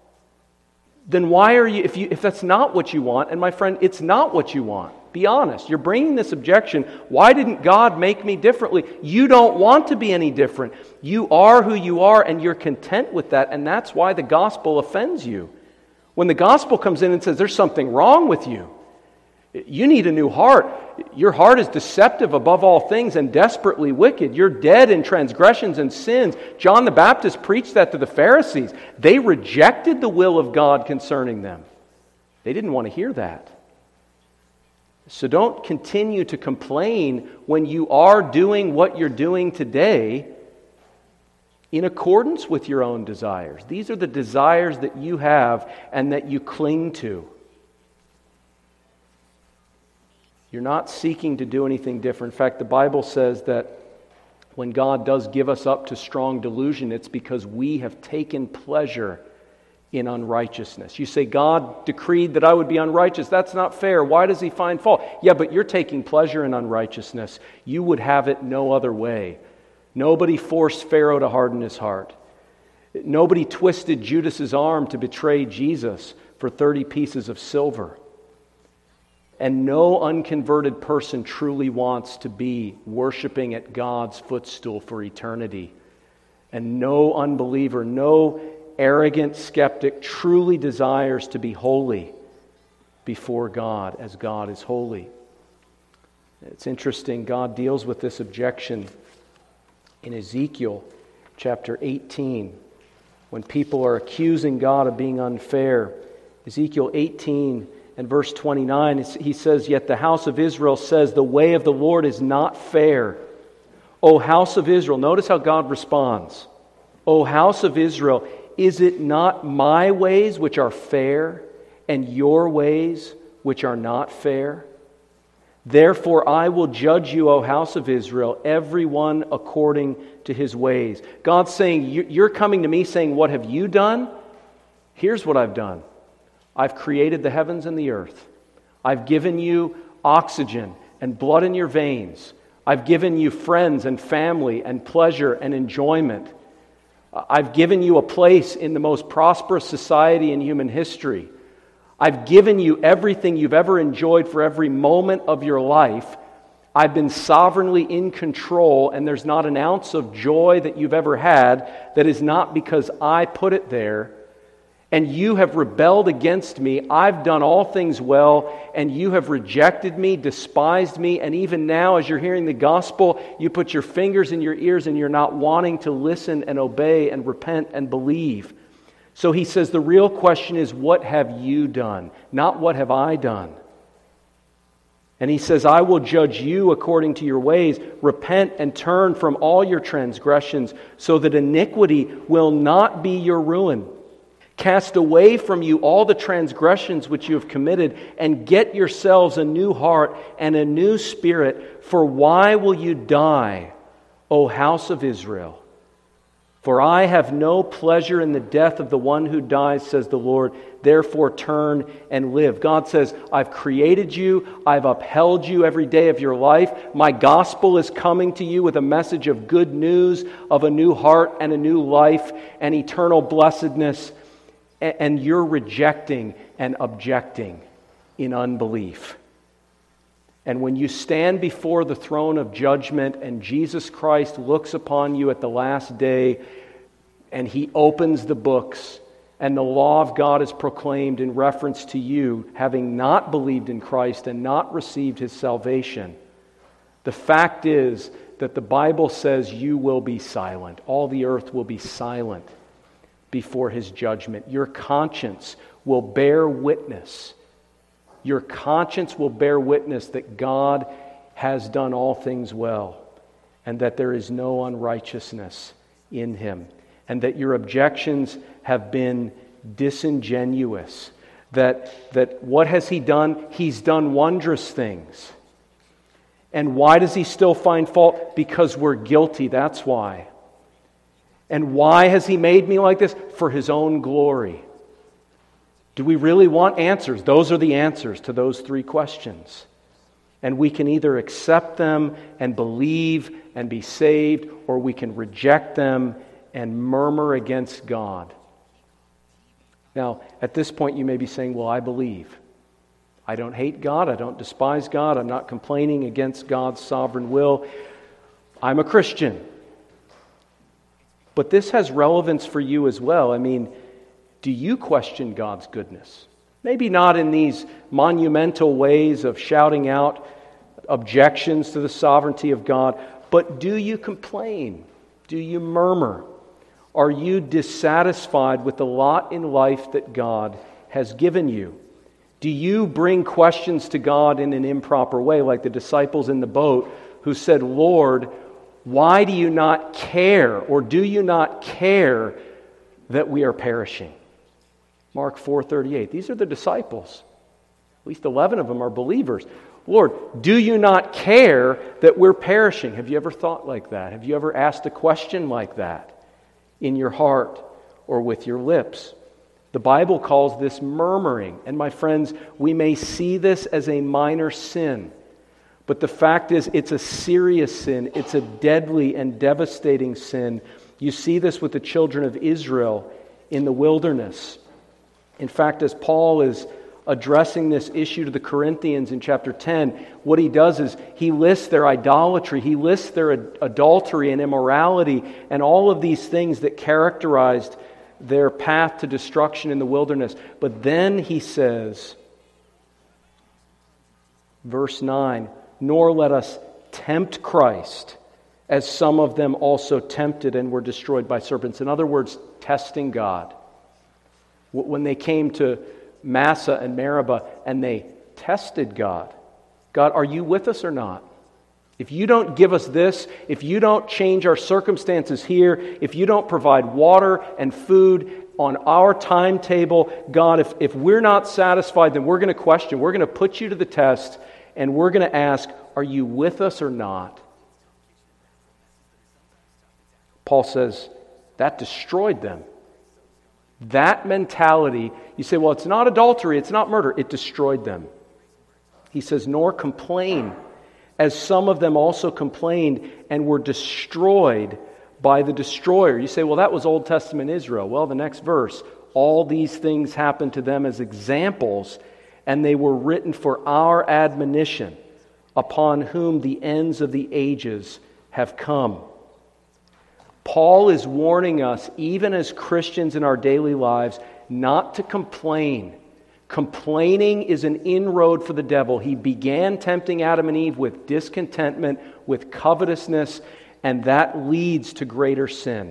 Then why are you, if that's not what you want, and my friend, it's not what you want, be honest. You're bringing this objection, why didn't God make me differently? You don't want to be any different. You are who you are, and you're content with that, and that's why the gospel offends you. When the gospel comes in and says, there's something wrong with you, you need a new heart. Your heart is deceptive above all things and desperately wicked. You're dead in transgressions and sins. John the Baptist preached that to the Pharisees. They rejected the will of God concerning them. They didn't want to hear that. So don't continue to complain when you are doing what you're doing today in accordance with your own desires. These are the desires that you have and that you cling to. You're not seeking to do anything different. In fact, the Bible says that when God does give us up to strong delusion, it's because we have taken pleasure in unrighteousness. You say, God decreed that I would be unrighteous. That's not fair. Why does He find fault? Yeah, but you're taking pleasure in unrighteousness. You would have it no other way. Nobody forced Pharaoh to harden his heart. Nobody twisted Judas's arm to betray Jesus for 30 pieces of silver. And no unconverted person truly wants to be worshiping at God's footstool for eternity. And no unbeliever, no arrogant skeptic truly desires to be holy before God as God is holy. It's interesting, God deals with this objection in Ezekiel chapter 18, when people are accusing God of being unfair. Ezekiel 18 and verse 29, he says, "Yet the house of Israel says, the way of the Lord is not fair. O house of Israel," notice how God responds. "O house of Israel, is it not my ways which are fair, and your ways which are not fair? Therefore I will judge you, O house of Israel, everyone according to his ways." God's saying, you're coming to me saying, what have you done? Here's what I've done. I've created the heavens and the earth. I've given you oxygen and blood in your veins. I've given you friends and family and pleasure and enjoyment. I've given you a place in the most prosperous society in human history. I've given you everything you've ever enjoyed for every moment of your life. I've been sovereignly in control, and there's not an ounce of joy that you've ever had that is not because I put it there. And you have rebelled against me. I've done all things well, and you have rejected me, despised me, and even now, as you're hearing the gospel, you put your fingers in your ears and you're not wanting to listen and obey and repent and believe. So he says the real question is, what have you done? Not what have I done? And he says, I will judge you according to your ways. Repent and turn from all your transgressions, so that iniquity will not be your ruin. Cast away from you all the transgressions which you have committed, and get yourselves a new heart and a new spirit. For why will you die, O house of Israel? For I have no pleasure in the death of the one who dies, says the Lord. Therefore turn and live. God says, I've created you. I've upheld you every day of your life. My gospel is coming to you with a message of good news, of a new heart and a new life and eternal blessedness. And you're rejecting and objecting in unbelief. And when you stand before the throne of judgment and Jesus Christ looks upon you at the last day and He opens the books and the law of God is proclaimed in reference to you, having not believed in Christ and not received His salvation, the fact is that the Bible says you will be silent. All the earth will be silent before His judgment. Your conscience will bear witness. Your conscience will bear witness that God has done all things well, and that there is no unrighteousness in Him, and that your objections have been disingenuous. That what has He done? He's done wondrous things. And why does He still find fault? Because we're guilty, that's why. And why has He made me like this? For His own glory. Do we really want answers? Those are the answers to those three questions. And we can either accept them and believe and be saved, or we can reject them and murmur against God. Now, at this point you may be saying, well, I believe. I don't hate God. I don't despise God. I'm not complaining against God's sovereign will. I'm a Christian. But this has relevance for you as well. I mean, do you question God's goodness? Maybe not in these monumental ways of shouting out objections to the sovereignty of God, but do you complain? Do you murmur? Are you dissatisfied with the lot in life that God has given you? Do you bring questions to God in an improper way, like the disciples in the boat who said, Lord, why do you not care, or do you not care that we are perishing? Mark 4:38. These are the disciples. At least 11 of them are believers. Lord, do you not care that we're perishing? Have you ever thought like that? Have you ever asked a question like that in your heart or with your lips? The Bible calls this murmuring. And my friends, we may see this as a minor sin, but the fact is it's a serious sin. It's a deadly and devastating sin. You see this with the children of Israel in the wilderness. In fact, as Paul is addressing this issue to the Corinthians in chapter 10, what he does is he lists their idolatry, he lists their adultery and immorality and all of these things that characterized their path to destruction in the wilderness. But then he says, verse 9, nor let us tempt Christ, as some of them also tempted and were destroyed by serpents. In other words, testing God. When they came to Massa and Meribah and they tested God. God, are you with us or not? If you don't give us this, if you don't change our circumstances here, if you don't provide water and food on our timetable, God, if we're not satisfied, then we're going to question, we're going to put you to the test, and we're going to ask, are you with us or not? Paul says, that destroyed them. That mentality, you say, well, it's not adultery, it's not murder. It destroyed them. He says, nor complain, as some of them also complained and were destroyed by the destroyer. You say, well, that was Old Testament Israel. Well, the next verse, all these things happened to them as examples, and they were written for our admonition, upon whom the ends of the ages have come. Paul is warning us, even as Christians in our daily lives, not to complain. Complaining is an inroad for the devil. He began tempting Adam and Eve with discontentment, with covetousness, and that leads to greater sin.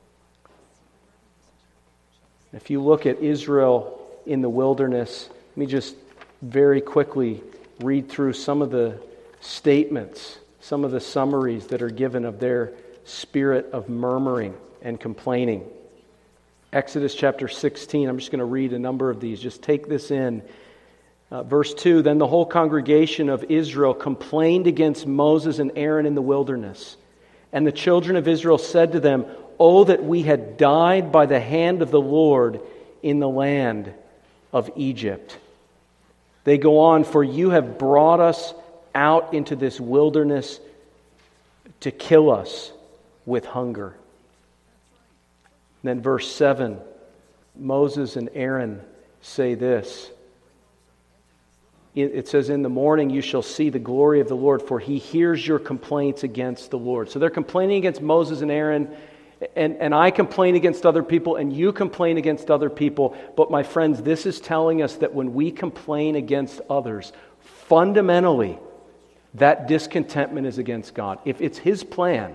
If you look at Israel in the wilderness, let me just very quickly read through some of the statements, some of the summaries that are given of their spirit of murmuring and complaining. Exodus chapter 16, I'm just going to read a number of these. Just take this in. Verse 2, then the whole congregation of Israel complained against Moses and Aaron in the wilderness. And the children of Israel said to them, "Oh, that we had died by the hand of the Lord in the land of Egypt." They go on, "For you have brought us out into this wilderness to kill us with hunger." And then verse 7, Moses and Aaron say this. It says, "In the morning you shall see the glory of the Lord, for he hears your complaints against the Lord." So they're complaining against Moses and Aaron, and I complain against other people, and you complain against other people. But my friends, this is telling us that when we complain against others, fundamentally, that discontentment is against God. If it's His plan,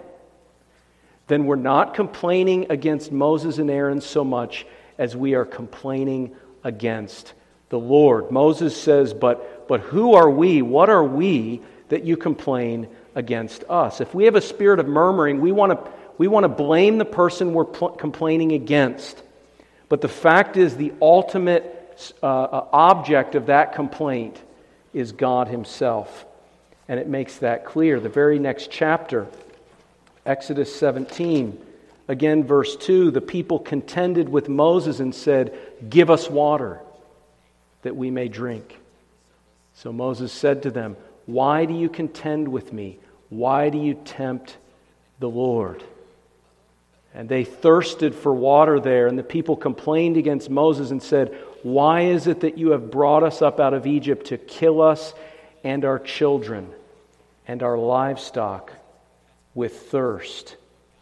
then we're not complaining against Moses and Aaron so much as we are complaining against the Lord. Moses says, but who are we? What are we that you complain against us? If we have a spirit of murmuring, we want to blame the person we're complaining against. But the fact is, the ultimate object of that complaint is God Himself. And it makes that clear. The very next chapter, Exodus 17, again verse 2, the people contended with Moses and said, "Give us water that we may drink." So Moses said to them, "Why do you contend with me? Why do you tempt the Lord?" And they thirsted for water there, and the people complained against Moses and said, "Why is it that you have brought us up out of Egypt to kill us and our children and our livestock with thirst?"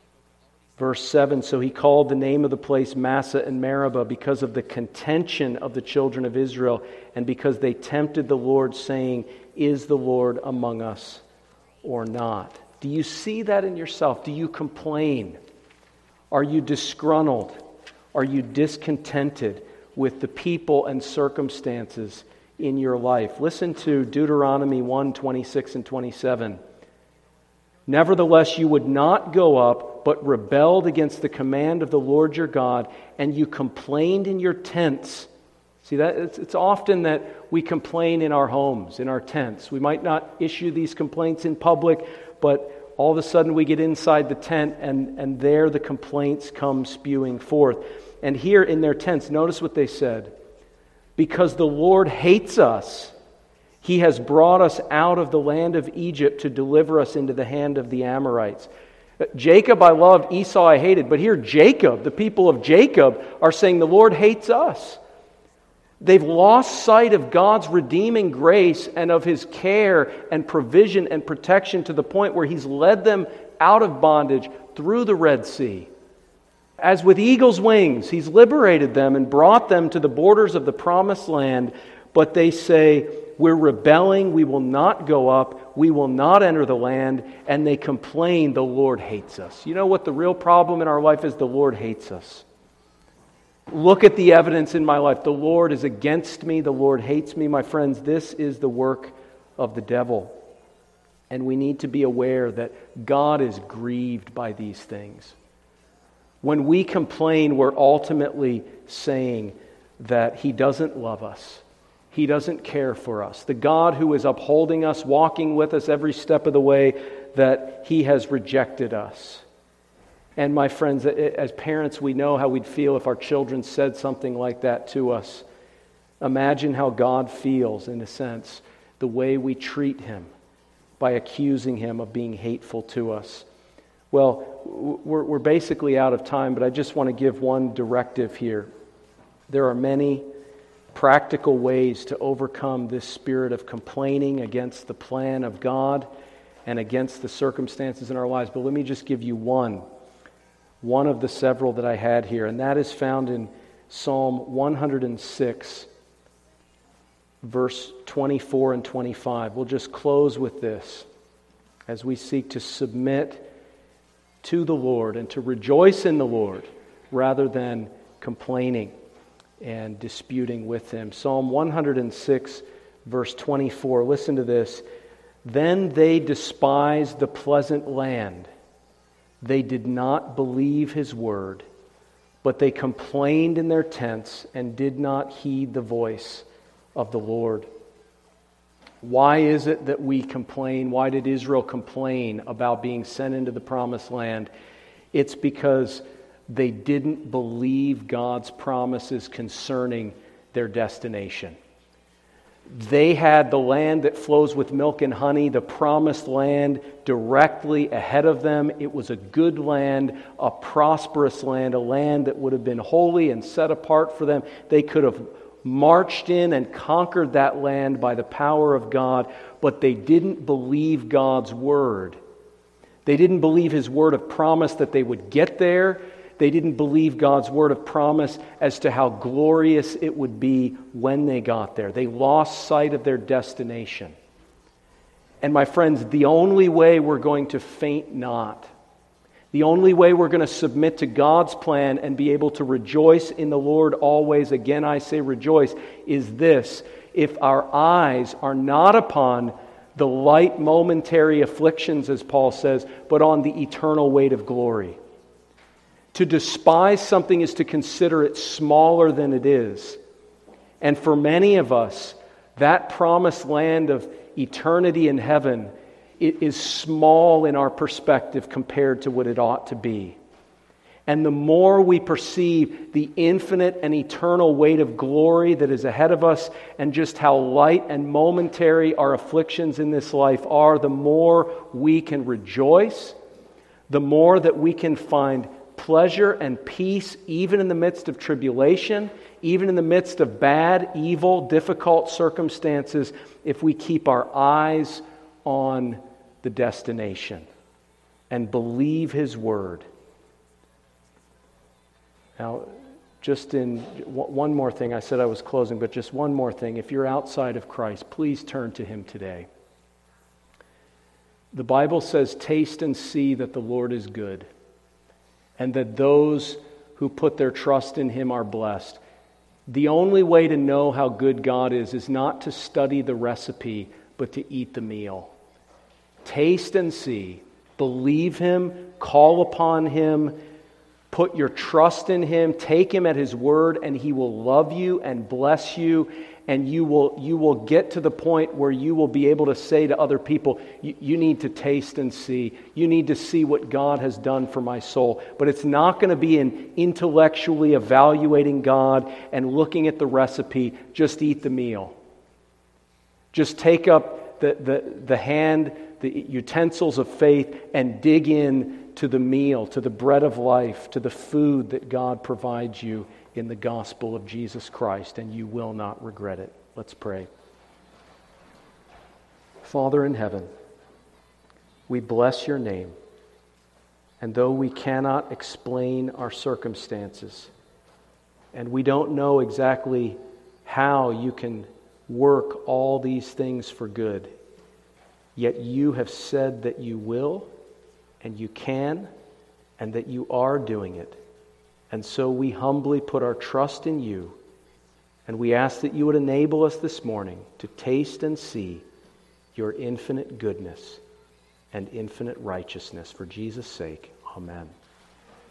Verse 7, so he called the name of the place Massah and Meribah because of the contention of the children of Israel and because they tempted the Lord, saying, "Is the Lord among us or not?" Do you see that in yourself? Do you complain? Are you disgruntled? Are you discontented with the people and circumstances in your life? Listen to Deuteronomy 1:26 and 27. "Nevertheless, you would not go up, but rebelled against the command of the Lord your God, and you complained in your tents." See, that it's often that we complain in our homes, in our tents. We might not issue these complaints in public, but all of a sudden we get inside the tent, and there the complaints come spewing forth. And here in their tents, notice what they said. "Because the Lord hates us, He has brought us out of the land of Egypt to deliver us into the hand of the Amorites." Jacob I loved, Esau I hated. But here Jacob, the people of Jacob, are saying the Lord hates us. They've lost sight of God's redeeming grace and of His care and provision and protection to the point where He's led them out of bondage through the Red Sea. As with eagle's wings, He's liberated them and brought them to the borders of the promised land. But they say, "We're rebelling, we will not go up, we will not enter the land," and they complain, "The Lord hates us." You know what the real problem in our life is? The Lord hates us. Look at the evidence in my life. The Lord is against me, the Lord hates me. My friends, this is the work of the devil. And we need to be aware that God is grieved by these things. When we complain, we're ultimately saying that He doesn't love us. He doesn't care for us. The God who is upholding us, walking with us every step of the way, that He has rejected us. And my friends, as parents, we know how we'd feel if our children said something like that to us. Imagine how God feels, in a sense, the way we treat him by accusing him of being hateful to us. Well, we're basically out of time, but I just want to give one directive here. There are many practical ways to overcome this spirit of complaining against the plan of God and against the circumstances in our lives. But let me just give you one of the several that I had here, and that is found in Psalm 106, verse 24 and 25. We'll just close with this as we seek to submit to the Lord and to rejoice in the Lord rather than complaining and disputing with him. Psalm 106, verse 24. Listen to this. Then they despised the pleasant land. They did not believe his word, but they complained in their tents and did not heed the voice of the Lord. Why is it that we complain? Why did Israel complain about being sent into the promised land? It's because they didn't believe God's promises concerning their destination. They had the land that flows with milk and honey, the promised land, directly ahead of them. It was a good land, a prosperous land, a land that would have been holy and set apart for them. They could have marched in and conquered that land by the power of God, but they didn't believe God's word. They didn't believe his word of promise that they would get there. They didn't believe God's word of promise as to how glorious it would be when they got there. They lost sight of their destination. And my friends, the only way we're going to faint not, the only way we're going to submit to God's plan and be able to rejoice in the Lord always, again I say rejoice, is this: if our eyes are not upon the light momentary afflictions, as Paul says, but on the eternal weight of glory. To despise something is to consider it smaller than it is. And for many of us, that promised land of eternity in heaven, it is small in our perspective compared to what it ought to be. And the more we perceive the infinite and eternal weight of glory that is ahead of us and just how light and momentary our afflictions in this life are, the more we can rejoice, the more that we can find pleasure and peace even in the midst of tribulation, even in the midst of bad, evil, difficult circumstances, if we keep our eyes on the destination and believe his word. Now, just in one more thing, I said I was closing, but just one more thing. If you're outside of Christ, please turn to him today. The Bible says, "Taste and see that the Lord is good, and that those who put their trust in him are blessed." The only way to know how good God is not to study the recipe, but to eat the meal. Taste and see. Believe him. Call upon him. Put your trust in him. Take him at his word, and he will love you and bless you. And you will get to the point where you will be able to say to other people, you need to taste and see. You need to see what God has done for my soul. But it's not going to be in intellectually evaluating God and looking at the recipe. Just eat the meal. Just take up the utensils of faith and dig in to the meal, to the bread of life, to the food that God provides you in the gospel of Jesus Christ, and you will not regret it. Let's pray. Father in heaven, we bless your name, and though we cannot explain our circumstances, and we don't know exactly how you can work all these things for good, yet you have said that you will, and you can, and that you are doing it. And so we humbly put our trust in you, and we ask that you would enable us this morning to taste and see your infinite goodness and infinite righteousness. For Jesus' sake, amen.